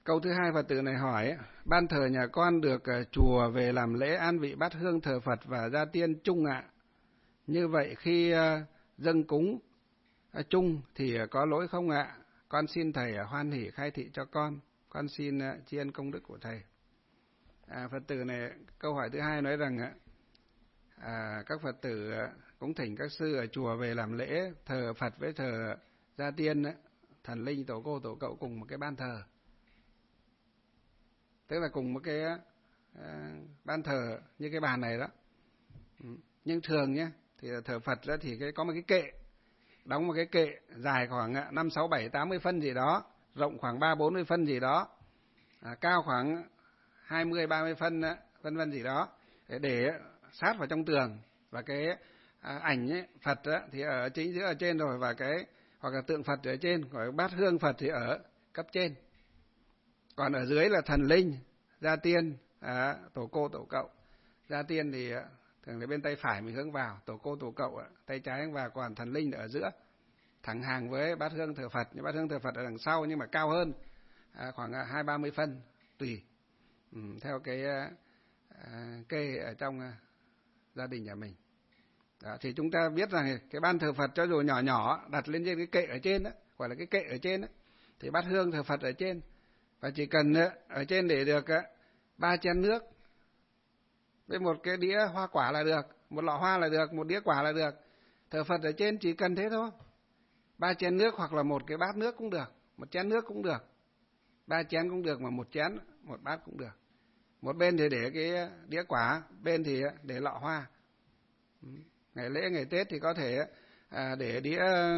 Câu thứ hai Phật tử này hỏi, ban thờ nhà con được chùa về làm lễ an vị bát hương thờ Phật và gia tiên chung ạ. Như vậy khi dâng cúng chung thì có lỗi không ạ? Con xin thầy hoan hỷ khai thị cho con xin tri ân công đức của thầy. Phật tử này câu hỏi thứ hai nói rằng các Phật tử cũng thỉnh các sư ở chùa về làm lễ thờ Phật với thờ gia tiên, thần linh, tổ cô, tổ cậu cùng một cái ban thờ. Tức là cùng một cái ban thờ như cái bàn này đó. Nhưng thường nhé, thì thờ Phật đó thì có một cái kệ, đóng một cái kệ dài khoảng 5, 6, 7, 80 phân gì đó, rộng khoảng 3, 40 phân gì đó, cao khoảng 20, 30 phân, vân vân gì đó, để sát vào trong tường. Và cái ảnh ấy, Phật đó, thì ở chính giữa ở trên rồi, và cái hoặc là tượng Phật ở trên, còn bát hương Phật thì ở cấp trên. Còn ở dưới là thần linh, gia tiên, tổ cô, tổ cậu. Gia tiên thì thường là bên tay phải mình hướng vào, tổ cô, tổ cậu tay trái hướng vào, còn thần linh ở giữa, thẳng hàng với bát hương thờ Phật. Nhưng bát hương thờ Phật ở đằng sau nhưng mà cao hơn khoảng 20-30 phân tùy, theo cái kê ở trong gia đình nhà mình. Đó, thì chúng ta biết rằng cái ban thờ Phật cho dù nhỏ nhỏ đặt lên trên cái kệ ở trên đó, gọi là cái kệ ở trên đó, thì bát hương thờ Phật ở trên, và chỉ cần ở trên để được 3 chén nước với một cái đĩa hoa quả là được, một lọ hoa là được, một đĩa quả là được. Thờ Phật ở trên chỉ cần thế thôi. 3 chén nước hoặc là một cái bát nước cũng được, một chén nước cũng được, 3 chén cũng được, mà một chén, một bát cũng được. Một bên thì để cái đĩa quả, bên thì để lọ hoa. Ngày lễ, ngày Tết thì có thể để đĩa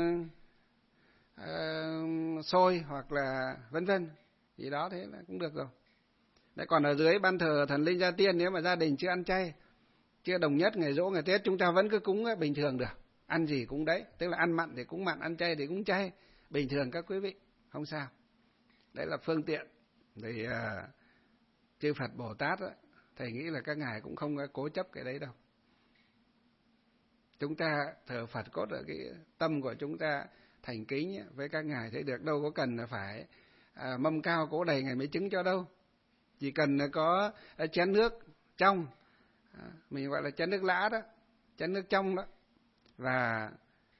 xôi hoặc là vân vân gì đó, thế là cũng được rồi. Đấy, còn ở dưới ban thờ thần linh gia tiên, nếu mà gia đình chưa ăn chay, chưa đồng nhất ngày giỗ ngày Tết, chúng ta vẫn cứ cúng bình thường được, ăn gì cũng đấy, tức là ăn mặn thì cũng mặn, ăn chay thì cũng chay, bình thường các quý vị, không sao. Đấy là phương tiện. Thì chư Phật Bồ Tát đó, thầy nghĩ là các ngài cũng không cố chấp cái đấy đâu. Chúng ta thờ Phật cốt ở cái tâm của chúng ta thành kính với các ngài thế được, đâu có cần là phải mâm cao cỗ đầy ngài mới chứng cho đâu. Chỉ cần có chén nước trong, mình gọi là chén nước lã đó, chén nước trong đó, và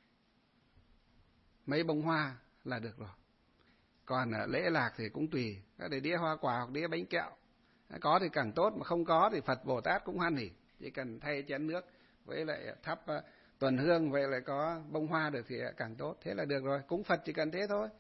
mấy bông hoa là được rồi. Còn lễ lạc thì cũng tùy, để đĩa hoa quả hoặc đĩa bánh kẹo, có thì càng tốt, mà không có thì Phật Bồ Tát cũng hoan hỉ. Chỉ cần thay chén nước với lại thắp tuần hương, vậy lại có bông hoa được thì càng tốt. Thế là được rồi, cúng Phật chỉ cần thế thôi.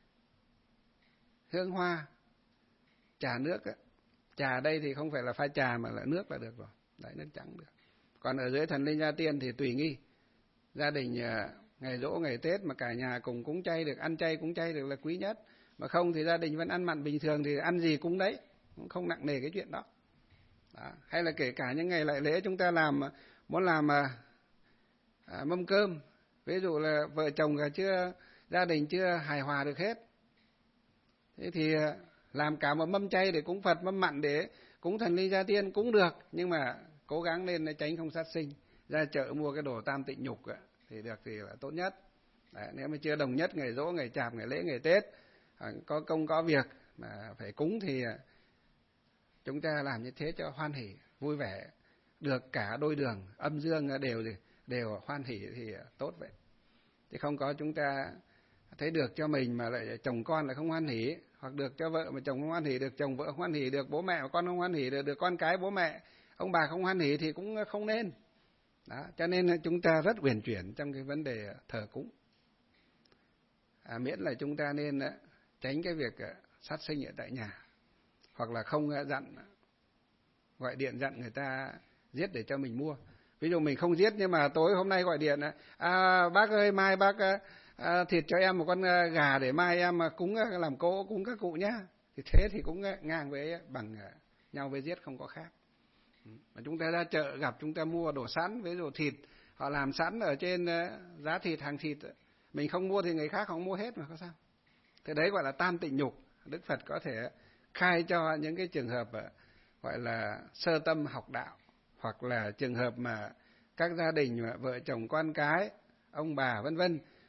Hương hoa, trà nước á. Trà ở đây thì không phải là pha trà mà là nước là được rồi. Đấy, nước trắng được. Còn ở dưới thần linh gia tiên thì tùy nghi. Gia đình ngày giỗ ngày Tết mà cả nhà cùng cúng chay được, ăn chay cúng chay được là quý nhất. Mà không thì gia đình vẫn ăn mặn bình thường thì ăn gì cũng đấy, cũng không nặng nề cái chuyện đó. Đó. Hay là kể cả những ngày lại lễ chúng ta muốn làm mâm cơm, ví dụ là vợ chồng gia đình chưa hài hòa được hết, thế thì làm cả một mâm chay để cúng Phật, mâm mặn để cúng thần linh gia tiên cũng được, nhưng mà cố gắng lên tránh không sát sinh. Ra chợ mua cái đồ tam tịnh nhục thì được thì là tốt nhất. Đấy, nếu mà chưa đồng nhất ngày giỗ, ngày chạp, ngày lễ, ngày Tết, có công có việc mà phải cúng thì chúng ta làm như thế cho hoan hỉ, vui vẻ, được cả đôi đường, âm dương đều hoan hỉ thì tốt vậy. Chứ không có chúng ta thấy được cho mình mà lại chồng con lại không hoan hỉ, hoặc được cho vợ mà chồng không hoan hỉ, được chồng vợ không hoan hỉ, được bố mẹ mà con không hoan hỉ, được con cái bố mẹ ông bà không hoan hỉ thì cũng không nên. Đó, cho nên chúng ta rất uyển chuyển trong cái vấn đề thờ cúng. Miễn là chúng ta nên tránh cái việc sát sinh ở tại nhà, hoặc là không gọi điện dặn người ta giết để cho mình mua. Ví dụ mình không giết nhưng mà tối hôm nay gọi điện, bác ơi mai bác thịt cho em một con gà để mai em cúng làm cỗ cúng các cụ nhá. Thì thế thì cũng ngang với bằng nhau với giết, không có khác. Mà chúng ta ra chợ gặp chúng ta mua đồ sẵn, ví dụ thịt họ làm sẵn ở trên giá thịt, hàng thịt, mình không mua thì người khác họ mua hết mà có sao. Thế đấy gọi là tam tịnh nhục. Đức Phật có thể khai cho những cái trường hợp gọi là sơ tâm học đạo, hoặc là trường hợp mà các gia đình mà vợ chồng con cái, ông bà vân vân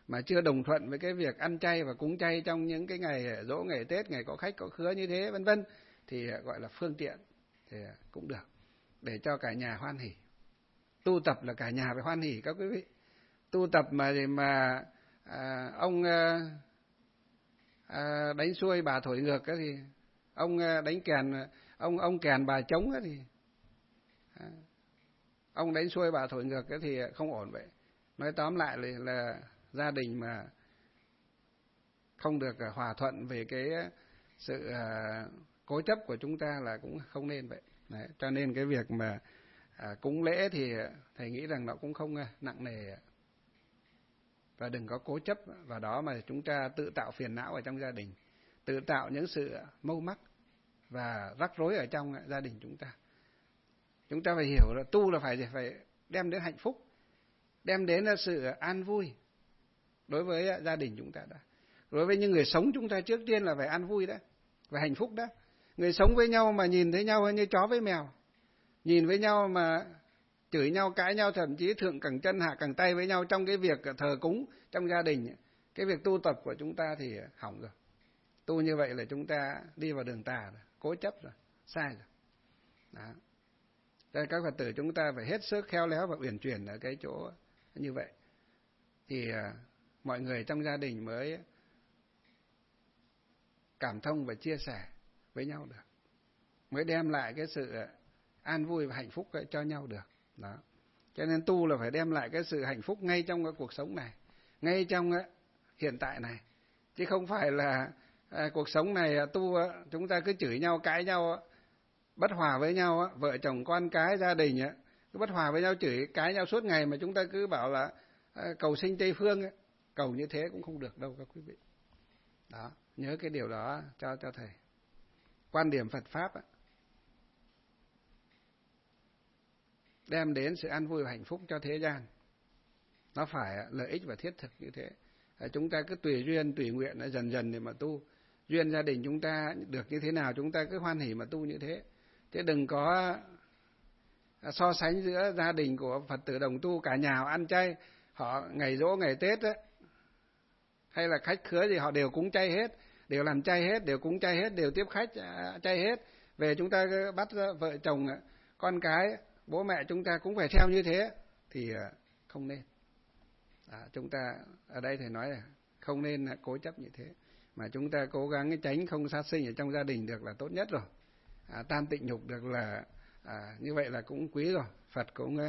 mà chưa đồng thuận với cái việc ăn chay và cúng chay trong những cái ngày giỗ, ngày Tết, ngày có khách có khứa như thế vân vân, thì gọi là phương tiện thì cũng được, để cho cả nhà hoan hỉ. Tu tập là cả nhà phải hoan hỉ các quý vị. Tu tập mà ông đánh xuôi bà thổi ngược cái thì ông đánh kèn, ông kèn bà trống cái thì ông đánh xuôi bà thổi ngược cái thì không ổn vậy. Nói tóm lại là gia đình mà không được hòa thuận về cái sự cố chấp của chúng ta là cũng không nên vậy. Đấy, cho nên cái việc mà cúng lễ thì thầy nghĩ rằng nó cũng không nặng nề, và đừng có cố chấp vào đó mà chúng ta tự tạo phiền não ở trong gia đình, tự tạo những sự mâu mắc và rắc rối ở trong gia đình chúng ta. Chúng ta phải hiểu là tu là phải đem đến hạnh phúc, đem đến sự an vui đối với gia đình chúng ta đã. Đối với những người sống chúng ta trước tiên là phải an vui đã, và hạnh phúc đã. Người sống với nhau mà nhìn thấy nhau như chó với mèo, nhìn với nhau mà chửi nhau, cãi nhau, thậm chí thượng cẳng chân hạ cẳng tay với nhau trong cái việc thờ cúng trong gia đình, cái việc tu tập của chúng ta thì hỏng rồi. Tu như vậy là chúng ta đi vào đường tà rồi, cố chấp rồi, sai rồi. Đó. Cho nên các Phật tử chúng ta phải hết sức khéo léo và uyển chuyển ở cái chỗ như vậy, thì mọi người trong gia đình mới cảm thông và chia sẻ với nhau được, mới đem lại cái sự an vui và hạnh phúc cho nhau được. Đó. Cho nên tu là phải đem lại cái sự hạnh phúc ngay trong cái cuộc sống này, ngay trong hiện tại này, chứ không phải là cuộc sống này tu chúng ta cứ chửi nhau, cãi nhau, bất hòa với nhau, vợ chồng con cái gia đình cứ bất hòa với nhau, chửi cãi nhau suốt ngày, mà chúng ta cứ bảo là cầu sinh Tây Phương, cầu như thế cũng không được đâu các quý vị. Đó, nhớ cái điều đó cho thầy. Quan điểm Phật pháp đem đến sự an vui và hạnh phúc cho thế gian, nó phải lợi ích và thiết thực như thế. Chúng ta cứ tùy duyên tùy nguyện dần dần để mà tu. Duyên gia đình chúng ta được như thế nào chúng ta cứ hoan hỉ mà tu như thế, chứ đừng có so sánh giữa gia đình của Phật tử đồng tu cả nhà họ ăn chay, họ ngày giỗ ngày Tết hay là khách khứa gì họ đều cúng chay hết, đều làm chay hết, đều cúng chay hết, đều tiếp khách chay hết. Về chúng ta bắt vợ chồng con cái bố mẹ chúng ta cũng phải theo như thế thì không nên. Chúng ta ở đây thầy nói là không nên cố chấp như thế, mà chúng ta cố gắng tránh không sát sinh ở trong gia đình được là tốt nhất rồi. Tam tịnh nhục được là như vậy là cũng quý rồi, Phật cũng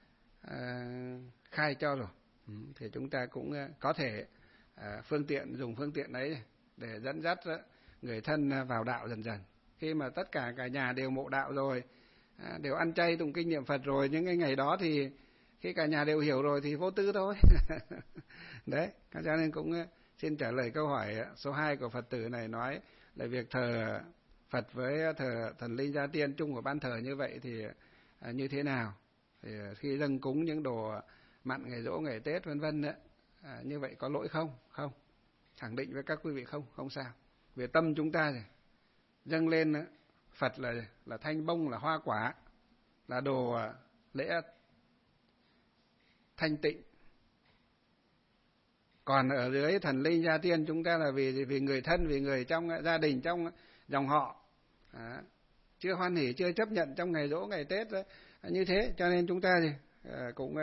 khai cho rồi. Thì chúng ta cũng có thể dùng phương tiện ấy để dẫn dắt người thân vào đạo dần dần. Khi mà tất cả nhà đều mộ đạo rồi, đều ăn chay tụng kinh niệm Phật rồi, những cái ngày đó thì khi cả nhà đều hiểu rồi thì vô tư thôi. Đấy, cho nên cũng xin trả lời câu hỏi số 2 của Phật tử này, nói là việc thờ Phật với thờ thần linh gia tiên chung của ban thờ như vậy thì như thế nào? Thì khi dâng cúng những đồ mặn ngày giỗ ngày Tết vân vân như vậy có lỗi không? Không. Khẳng định với các quý vị không sao. Về tâm chúng ta thì dâng lên Phật là thanh bông, là hoa quả, là đồ lễ thanh tịnh. Còn ở dưới thần linh gia tiên chúng ta là vì người thân, vì người trong gia đình, trong dòng họ, chưa hoan hỉ, chưa chấp nhận trong ngày giỗ ngày Tết như thế, cho nên chúng ta thì cũng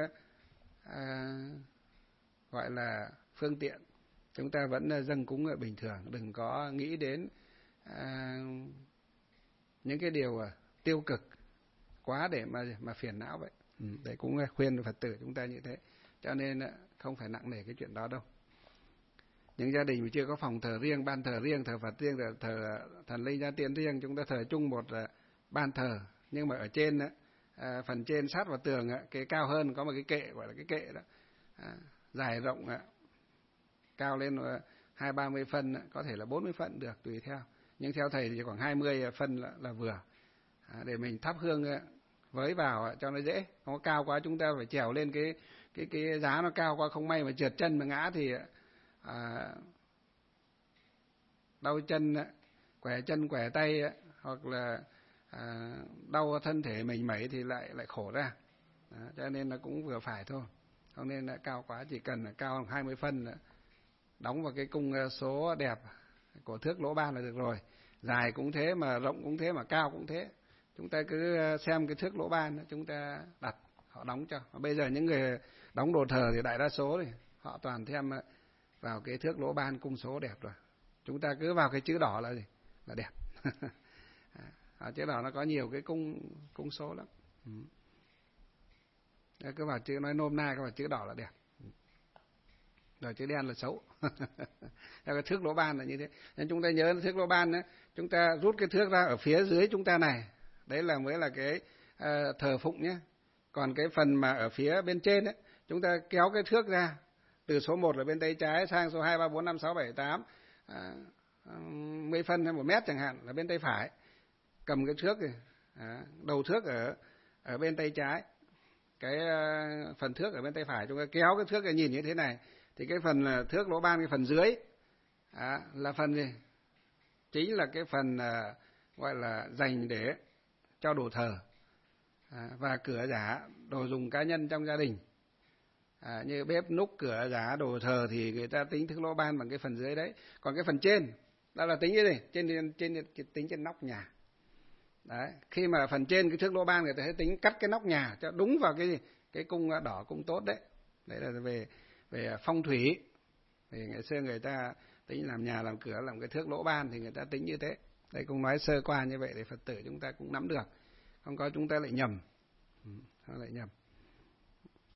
gọi là phương tiện, chúng ta vẫn dâng cúng bình thường, đừng có nghĩ đến những cái điều tiêu cực quá để mà phiền não vậy. Để cũng khuyên Phật tử chúng ta như thế, cho nên không phải nặng nề cái chuyện đó đâu. Những gia đình mà chưa có phòng thờ riêng, ban thờ riêng, thờ Phật riêng, thờ thần linh gia tiên riêng, chúng ta thờ chung một ban thờ, nhưng mà ở trên phần trên sát vào tường cái cao hơn có một cái kệ, gọi là cái kệ đó, dài rộng cao lên 20-30 phân, có thể là 40 phân được tùy theo, nhưng theo thầy thì khoảng 20 phân là vừa, để mình thắp hương với vào cho nó dễ. Không có cao quá chúng ta phải trèo lên cái giá nó cao quá, không may mà trượt chân mà ngã thì đau chân quẻ tay hoặc là đau thân thể mình mẩy thì lại khổ ra. Cho nên là cũng vừa phải thôi. không nên là cao quá, chỉ cần là cao 20 phân nữa, đóng vào cái cung số đẹp của thước lỗ ban là được rồi. Dài cũng thế, mà rộng cũng thế, mà cao cũng thế. Chúng ta cứ xem cái thước lỗ ban chúng ta đặt, họ đóng cho. Bây giờ những người đóng đồ thờ thì đại đa số thì họ toàn thêm vào cái thước lỗ ban cung số đẹp rồi. Chúng ta cứ vào cái chữ đỏ là gì? Là đẹp. Ở chữ đỏ nó có nhiều cái cung số lắm. Cứ vào chữ, nói nôm na, cứ vào chữ đỏ là đẹp. Rồi chữ đen là xấu. Cái thước lỗ ban là như thế. Nên chúng ta nhớ thước lỗ ban đó, chúng ta rút cái thước ra ở phía dưới chúng ta này, đấy là mới là cái thờ phụng nhé. Còn cái phần mà ở phía bên trên ấy, chúng ta kéo cái thước ra từ số 1 là bên tay trái sang số 2, 3, 4, 5, 6, 7, 8 10 phân hay 1 mét chẳng hạn là bên tay phải. Cầm cái thước này, đầu thước ở bên tay trái, cái phần thước ở bên tay phải, chúng ta kéo cái thước này nhìn như thế này, thì cái phần thước lỗ ban, cái phần dưới là phần gì? Chính là cái phần gọi là dành để cho đồ thờ và cửa giả, đồ dùng cá nhân trong gia đình. Như bếp núc, cửa giả, đồ thờ thì người ta tính thước lỗ ban bằng cái phần dưới đấy. Còn cái phần trên đó là tính cái gì? Trên tính trên nóc nhà. Đấy, khi mà phần trên cái thước lỗ ban người ta sẽ tính cắt cái nóc nhà cho đúng vào cái gì? Cái cung đỏ, cung tốt đấy. Đấy là về phong thủy. Thì ngày xưa người ta tính làm nhà, làm cửa, làm cái thước lỗ ban thì người ta tính như thế. Đây cũng nói sơ qua như vậy để Phật tử chúng ta cũng nắm được. Không có chúng ta lại nhầm. Lại nhầm.